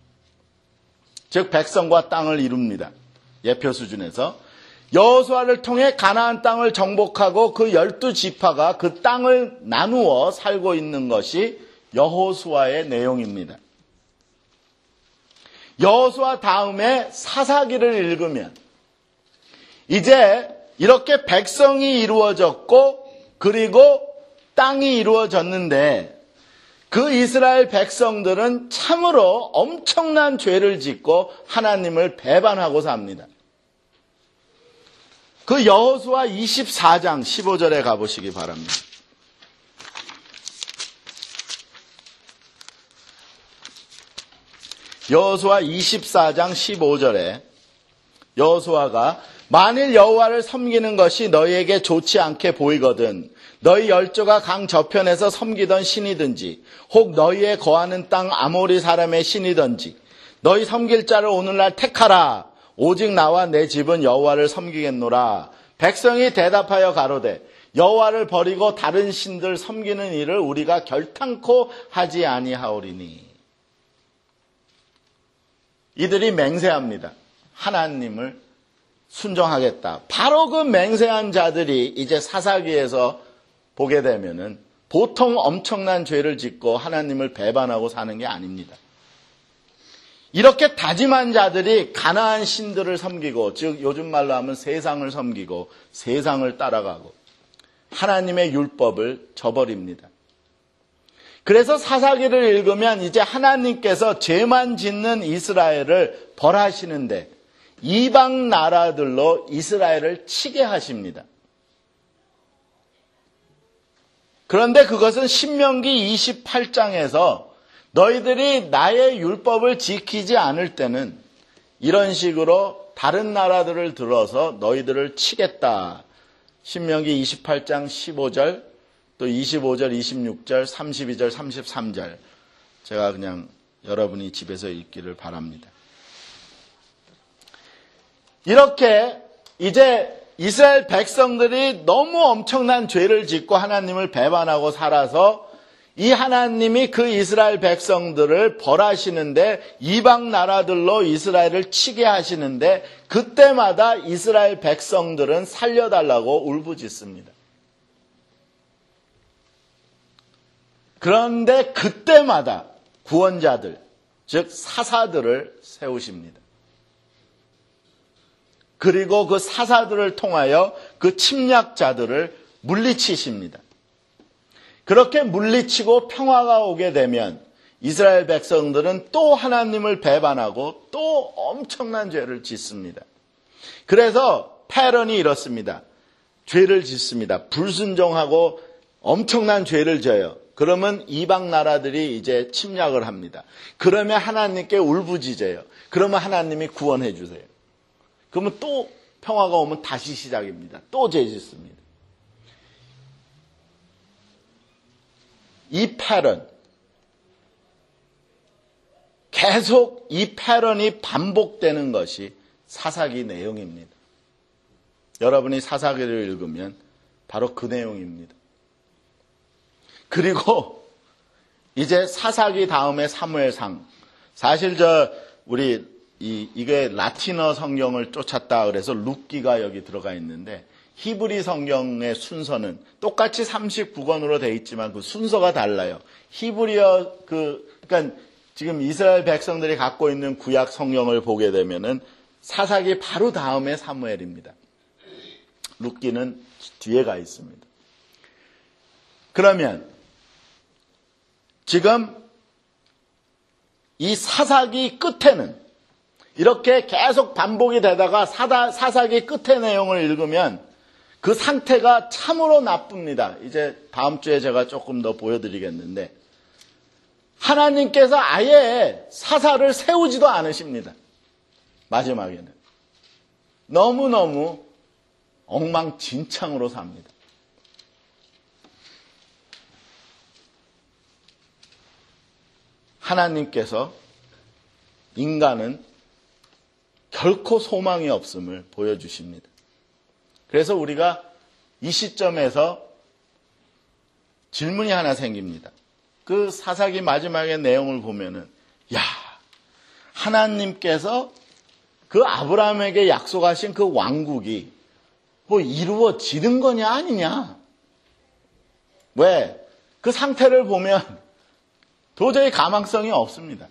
즉 백성과 땅을 이룹니다. 예표 수준에서 여호수아를 통해 가나안 땅을 정복하고 그 12지파가 그 땅을 나누어 살고 있는 것이 여호수아의 내용입니다. 여호수아 다음에 사사기를 읽으면 이제 이렇게 백성이 이루어졌고 그리고 땅이 이루어졌는데 그 이스라엘 백성들은 참으로 엄청난 죄를 짓고 하나님을 배반하고 삽니다. 그 여호수아 24장 15절에 가보시기 바랍니다. 여호수아 24장 15절에 여호수아가 만일 여호와를 섬기는 것이 너희에게 좋지 않게 보이거든 너희 열조가 강 저편에서 섬기던 신이든지 혹 너희의 거하는 땅 아모리 사람의 신이든지 너희 섬길 자를 오늘날 택하라. 오직 나와 내 집은 여호와를 섬기겠노라. 백성이 대답하여 가로되 여호와를 버리고 다른 신들 섬기는 일을 우리가 결탄코 하지 아니하오리니. 이들이 맹세합니다. 하나님을 순종하겠다. 바로 그 맹세한 자들이 이제 사사기에서 보게 되면은 보통 엄청난 죄를 짓고 하나님을 배반하고 사는 게 아닙니다. 이렇게 다짐한 자들이 가나안 신들을 섬기고, 즉 요즘 말로 하면 세상을 섬기고 세상을 따라가고 하나님의 율법을 저버립니다. 그래서 사사기를 읽으면 이제 하나님께서 죄만 짓는 이스라엘을 벌하시는데 이방 나라들로 이스라엘을 치게 하십니다. 그런데 그것은 신명기 28장에서 너희들이 나의 율법을 지키지 않을 때는 이런 식으로 다른 나라들을 들어서 너희들을 치겠다. 신명기 28장 15절, 또 25절, 26절, 32절, 33절. 제가 그냥 여러분이 집에서 읽기를 바랍니다. 이렇게 이제 이스라엘 백성들이 너무 엄청난 죄를 짓고 하나님을 배반하고 살아서 이 하나님이 그 이스라엘 백성들을 벌하시는데 이방 나라들로 이스라엘을 치게 하시는데 그때마다 이스라엘 백성들은 살려달라고 울부짖습니다. 그런데 그때마다 구원자들, 즉 사사들을 세우십니다. 그리고 그 사사들을 통하여 그 침략자들을 물리치십니다. 그렇게 물리치고 평화가 오게 되면 이스라엘 백성들은 또 하나님을 배반하고 또 엄청난 죄를 짓습니다. 그래서 패런이 이렇습니다. 죄를 짓습니다. 불순종하고 엄청난 죄를 져요. 그러면 이방 나라들이 이제 침략을 합니다. 그러면 하나님께 울부짖어요. 그러면 하나님이 구원해 주세요. 그러면 또 평화가 오면 다시 시작입니다. 또 죄 짓습니다. 이 패런, 계속 이 패런이 반복되는 것이 사사기 내용입니다. 여러분이 사사기를 읽으면 바로 그 내용입니다. 그리고 이제 사사기 다음에 사무엘상. 사실 이게 라틴어 성경을 쫓았다 그래서 룻기가 여기 들어가 있는데 히브리 성경의 순서는 똑같이 39권으로 되어 있지만 그 순서가 달라요. 히브리어 그러니까 지금 이스라엘 백성들이 갖고 있는 구약 성경을 보게 되면은 사사기 바로 다음에 사무엘입니다. 룻기는 뒤에 가 있습니다. 그러면 지금 이 사사기 끝에는 이렇게 계속 반복이 되다가 사사기 끝의 내용을 읽으면 그 상태가 참으로 나쁩니다. 이제 다음 주에 제가 조금 더 보여드리겠는데 하나님께서 아예 사사를 세우지도 않으십니다. 마지막에는. 너무너무 엉망진창으로 삽니다. 하나님께서 인간은 결코 소망이 없음을 보여주십니다. 그래서 우리가 이 시점에서 질문이 하나 생깁니다. 그 사사기 마지막의 내용을 보면은, 하나님께서 그 아브라함에게 약속하신 그 왕국이 뭐 이루어지는 거냐 아니냐? 왜? 그 상태를 보면 도저히 가망성이 없습니다.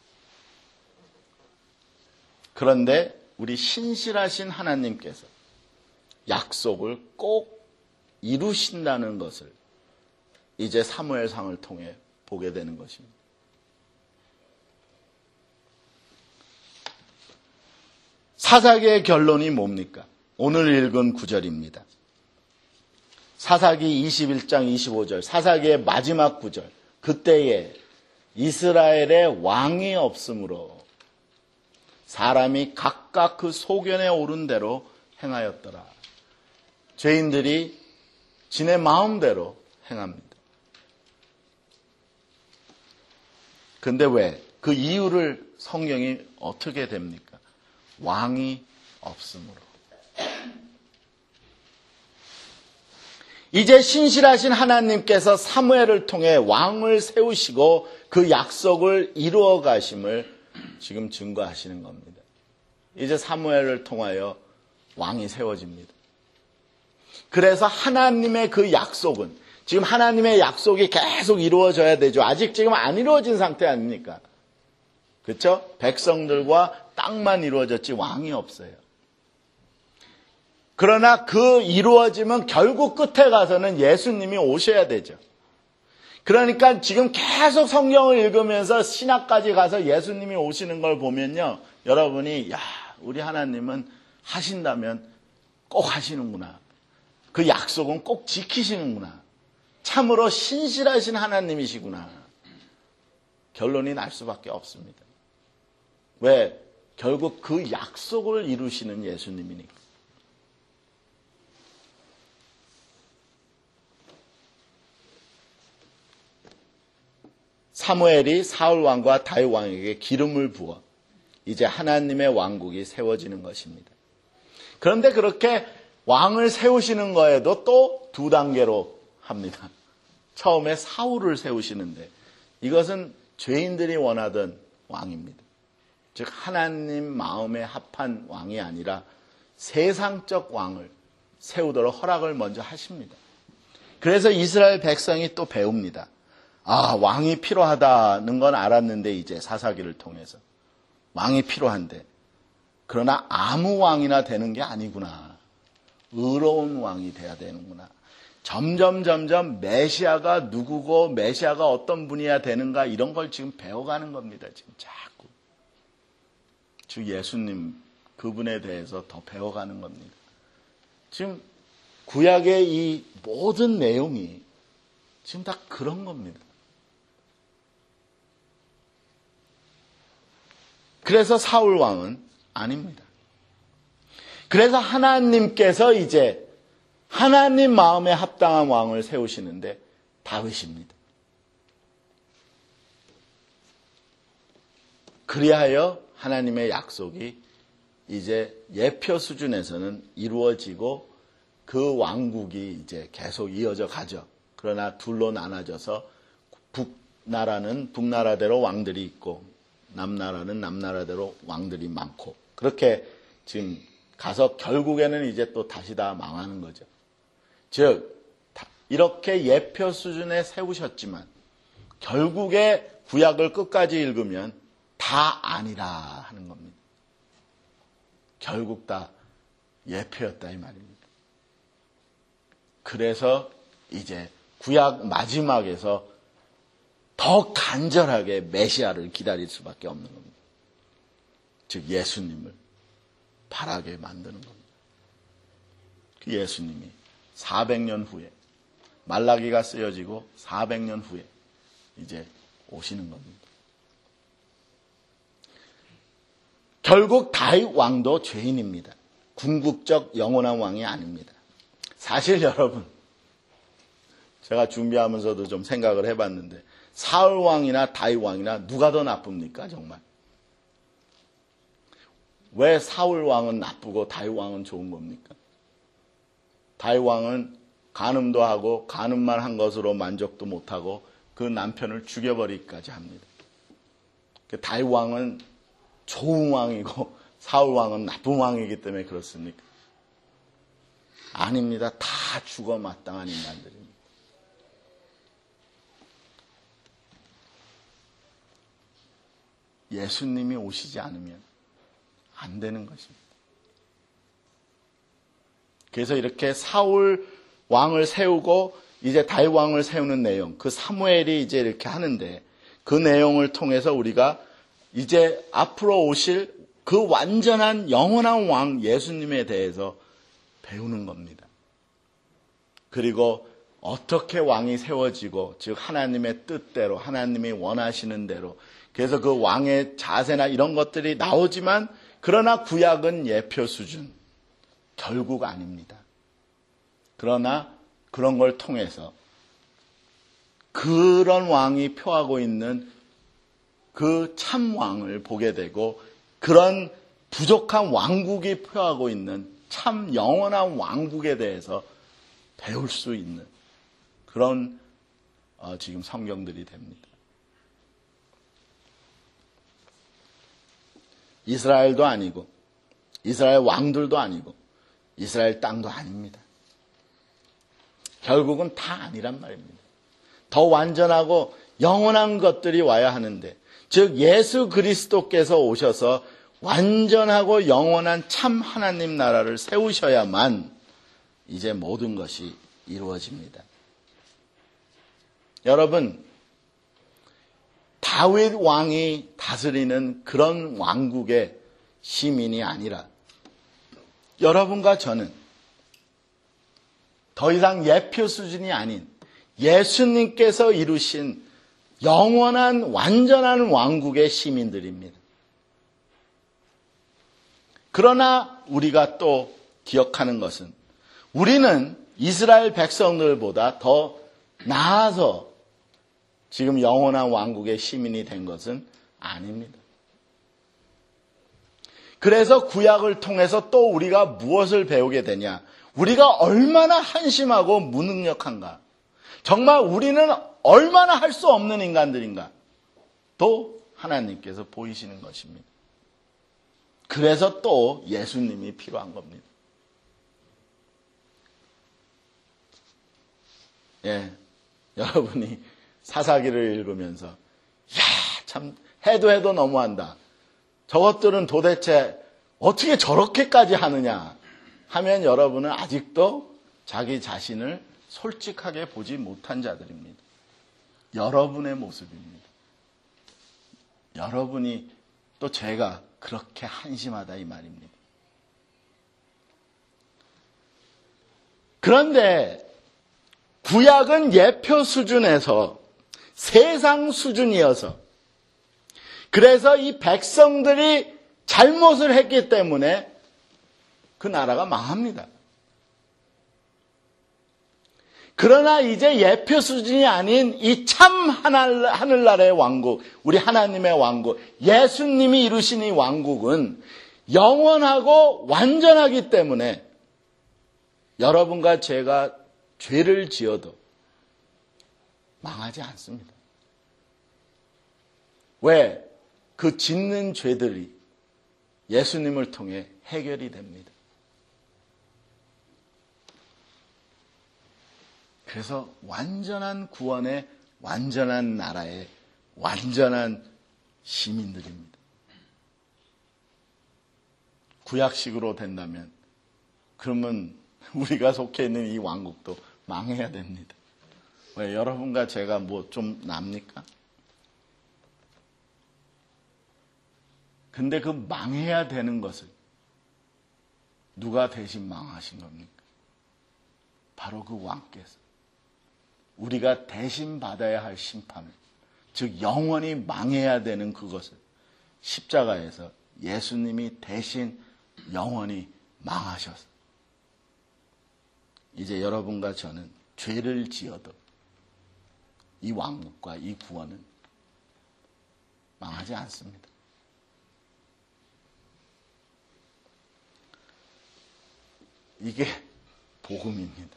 그런데 우리 신실하신 하나님께서 약속을 꼭 이루신다는 것을 이제 사무엘상을 통해 보게 되는 것입니다. 사사기의 결론이 뭡니까? 오늘 읽은 구절입니다. 사사기 21장 25절, 사사기의 마지막 구절. 그때에 이스라엘의 왕이 없으므로 사람이 각각 그 소견에 오른 대로 행하였더라. 죄인들이 지네 마음대로 행합니다. 근데 왜? 그 이유를 성경이 어떻게 됩니까? 왕이 없으므로. 이제 신실하신 하나님께서 사무엘을 통해 왕을 세우시고 그 약속을 이루어 가심을 지금 증거하시는 겁니다. 이제 사무엘을 통하여 왕이 세워집니다. 그래서 하나님의 그 약속은, 지금 하나님의 약속이 계속 이루어져야 되죠. 아직 지금 안 이루어진 상태 아닙니까? 그렇죠? 백성들과 땅만 이루어졌지 왕이 없어요. 그러나 그 이루어지면 결국 끝에 가서는 예수님이 오셔야 되죠. 그러니까 지금 계속 성경을 읽으면서 신학까지 가서 예수님이 오시는 걸 보면요. 여러분이 야, 우리 하나님은 하신다면 꼭 하시는구나. 그 약속은 꼭 지키시는구나. 참으로 신실하신 하나님이시구나. 결론이 날 수밖에 없습니다. 왜? 결국 그 약속을 이루시는 예수님이니까. 사무엘이 사울 왕과 다윗 왕에게 기름을 부어 이제 하나님의 왕국이 세워지는 것입니다. 그런데 그렇게 왕을 세우시는 거에도 또 두 단계로 합니다. 처음에 사울을 세우시는데 이것은 죄인들이 원하던 왕입니다. 즉 하나님 마음에 합한 왕이 아니라 세상적 왕을 세우도록 허락을 먼저 하십니다. 그래서 이스라엘 백성이 또 배웁니다. 아, 왕이 필요하다는 건 알았는데 이제 사사기를 통해서 왕이 필요한데 그러나 아무 왕이나 되는 게 아니구나. 의로운 왕이 돼야 되는구나. 점점 메시아가 누구고 메시아가 어떤 분이야 되는가 이런 걸 지금 배워가는 겁니다. 지금 자꾸. 즉 예수님 그분에 대해서 더 배워가는 겁니다. 지금 구약의 이 모든 내용이 지금 다 그런 겁니다. 그래서 사울 왕은 아닙니다. 그래서 하나님께서 이제 하나님 마음에 합당한 왕을 세우시는데 다윗입니다. 그리하여 하나님의 약속이 이제 예표 수준에서는 이루어지고 그 왕국이 이제 계속 이어져 가죠. 그러나 둘로 나눠져서 북나라는 북나라대로 왕들이 있고 남나라는 남나라대로 왕들이 많고 그렇게 지금 가서 결국에는 이제 또 다시 다 망하는 거죠. 즉 이렇게 예표 수준에 세우셨지만 결국에 구약을 끝까지 읽으면 다 아니라 하는 겁니다. 결국 다 예표였다 이 말입니다. 그래서 이제 구약 마지막에서 더 간절하게 메시아를 기다릴 수밖에 없는 겁니다. 즉 예수님을 바라게 만드는 겁니다. 그 예수님이 400년 후에 말라기가 쓰여지고 400년 후에 이제 오시는 겁니다. 결국 다윗 왕도 죄인입니다. 궁극적 영원한 왕이 아닙니다. 사실 여러분 제가 준비하면서도 좀 생각을 해봤는데 사울 왕이나 다윗 왕이나 누가 더 나쁩니까 정말? 왜 사울 왕은 나쁘고 다윗 왕은 좋은 겁니까? 다윗 왕은 간음도 하고 간음만 한 것으로 만족도 못하고 그 남편을 죽여버리기까지 합니다. 다윗 왕은 좋은 왕이고 사울 왕은 나쁜 왕이기 때문에 그렇습니까? 아닙니다. 다 죽어 마땅한 인간들입니다. 예수님이 오시지 않으면 안 되는 것입니다. 그래서 이렇게 사울 왕을 세우고 이제 다윗 왕을 세우는 내용, 그 사무엘이 이제 이렇게 하는데 그 내용을 통해서 우리가 이제 앞으로 오실 그 완전한 영원한 왕 예수님에 대해서 배우는 겁니다. 그리고 어떻게 왕이 세워지고 즉 하나님의 뜻대로 하나님이 원하시는 대로 그래서 그 왕의 자세나 이런 것들이 나오지만 그러나 구약은 예표 수준 결국 아닙니다. 그러나 그런 걸 통해서 그런 왕이 표하고 있는 그 참 왕을 보게 되고 그런 부족한 왕국이 표하고 있는 참 영원한 왕국에 대해서 배울 수 있는 그런 지금 성경들이 됩니다. 이스라엘도 아니고 이스라엘 왕들도 아니고 이스라엘 땅도 아닙니다. 결국은 다 아니란 말입니다. 더 완전하고 영원한 것들이 와야 하는데 즉 예수 그리스도께서 오셔서 완전하고 영원한 참 하나님 나라를 세우셔야만 이제 모든 것이 이루어집니다. 여러분, 다윗 왕이 다스리는 그런 왕국의 시민이 아니라 여러분과 저는 더 이상 예표 수준이 아닌 예수님께서 이루신 영원한 완전한 왕국의 시민들입니다. 그러나 우리가 또 기억하는 것은 우리는 이스라엘 백성들보다 더 나아서 지금 영원한 왕국의 시민이 된 것은 아닙니다. 그래서 구약을 통해서 또 우리가 무엇을 배우게 되냐? 우리가 얼마나 한심하고 무능력한가? 정말 우리는 얼마나 할 수 없는 인간들인가? 또 하나님께서 보이시는 것입니다. 그래서 또 예수님이 필요한 겁니다. 여러분이 사사기를 읽으면서 참 해도 너무한다. 저것들은 도대체 어떻게 저렇게까지 하느냐 하면 여러분은 아직도 자기 자신을 솔직하게 보지 못한 자들입니다. 여러분의 모습입니다. 여러분이 또 제가 그렇게 한심하다 이 말입니다. 그런데 구약은 예표 수준에서 세상 수준이어서 그래서 이 백성들이 잘못을 했기 때문에 그 나라가 망합니다. 그러나 이제 예표 수준이 아닌 이 참 하늘나라의 왕국, 우리 하나님의 왕국, 예수님이 이루신 이 왕국은 영원하고 완전하기 때문에 여러분과 제가 죄를 지어도 망하지 않습니다. 왜? 그 짓는 죄들이 예수님을 통해 해결이 됩니다. 그래서 완전한 구원의 완전한 나라의 완전한 시민들입니다. 구약식으로 된다면 그러면 우리가 속해 있는 이 왕국도 망해야 됩니다. 왜? 여러분과 제가 뭐 좀 납니까? 근데 그 망해야 되는 것을 누가 대신 망하신 겁니까? 바로 그 왕께서. 우리가 대신 받아야 할 심판을, 즉 영원히 망해야 되는 그것을 십자가에서 예수님이 대신 영원히 망하셔서 이제 여러분과 저는 죄를 지어도 이 왕국과 이 구원은 망하지 않습니다. 이게 복음입니다.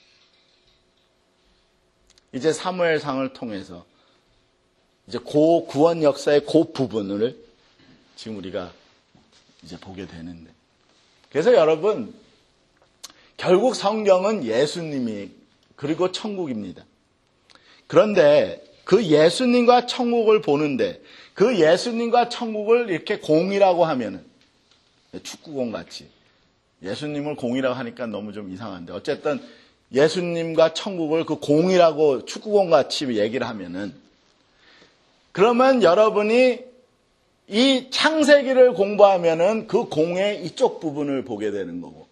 이제 사무엘상을 통해서 이제 구원 역사의 그 부분을 지금 우리가 이제 보게 되는데, 그래서 여러분 결국 성경은 예수님이 그리고 천국입니다. 그런데 그 예수님과 천국을 보는데 그 예수님과 천국을 이렇게 공이라고 하면은 축구공 같이 예수님을 공이라고 하니까 너무 좀 이상한데 어쨌든 예수님과 천국을 그 공이라고 축구공 같이 얘기를 하면은 그러면 여러분이 이 창세기를 공부하면은 그 공의 이쪽 부분을 보게 되는 거고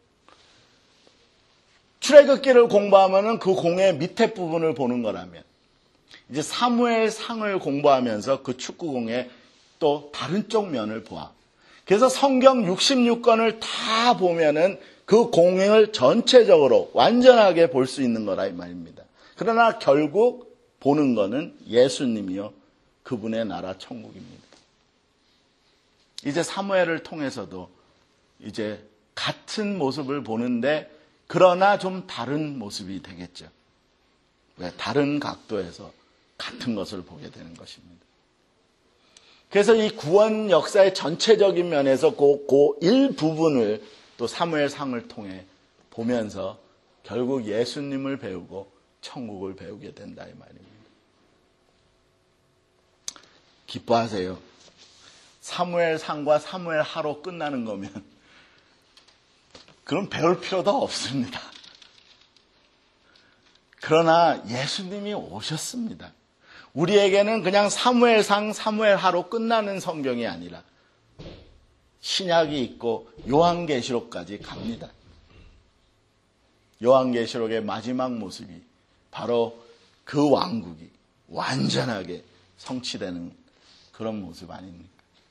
출애굽기를 공부하면은 그 공의 밑에 부분을 보는 거라면 이제 사무엘상을 공부하면서 그 축구공의 또 다른 쪽 면을 보아. 그래서 성경 66권을 다 보면은 그 공을 전체적으로 완전하게 볼 수 있는 거라 이 말입니다. 그러나 결국 보는 거는 예수님이요 그분의 나라 천국입니다. 이제 사무엘을 통해서도 이제 같은 모습을 보는데 그러나 좀 다른 모습이 되겠죠. 왜? 다른 각도에서 같은 것을 보게 되는 것입니다. 그래서 이 구원 역사의 전체적인 면에서 그 일부분을 또 사무엘상을 통해 보면서 결국 예수님을 배우고 천국을 배우게 된다 이 말입니다. 기뻐하세요. 사무엘상과 사무엘하로 끝나는 거면 그럼 배울 필요도 없습니다. 그러나 예수님이 오셨습니다. 우리에게는 그냥 사무엘상 사무엘하로 끝나는 성경이 아니라 신약이 있고 요한계시록까지 갑니다. 요한계시록의 마지막 모습이 바로 그 왕국이 완전하게 성취되는 그런 모습 아닙니까?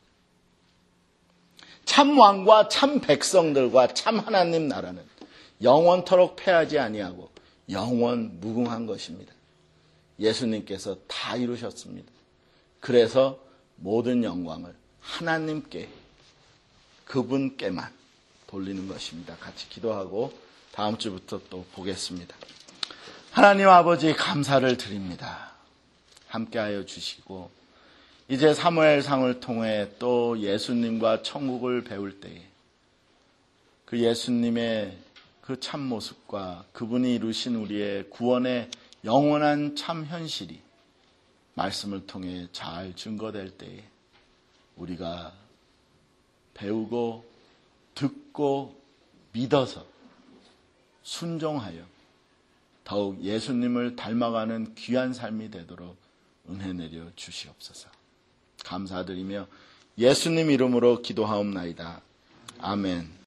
참 왕과 참 백성들과 참 하나님 나라는 영원토록 패하지 아니하고 영원 무궁한 것입니다. 예수님께서 다 이루셨습니다. 그래서 모든 영광을 하나님께, 그분께만 돌리는 것입니다. 같이 기도하고 다음 주부터 또 보겠습니다. 하나님 아버지 감사를 드립니다. 함께하여 주시고 이제 사무엘상을 통해 또 예수님과 천국을 배울 때에 그 예수님의 그 참모습과 그분이 이루신 우리의 구원의 영원한 참 현실이 말씀을 통해 잘 증거될 때에 우리가 배우고 듣고 믿어서 순종하여 더욱 예수님을 닮아가는 귀한 삶이 되도록 은혜 내려 주시옵소서. 감사드리며 예수님 이름으로 기도하옵나이다. 아멘.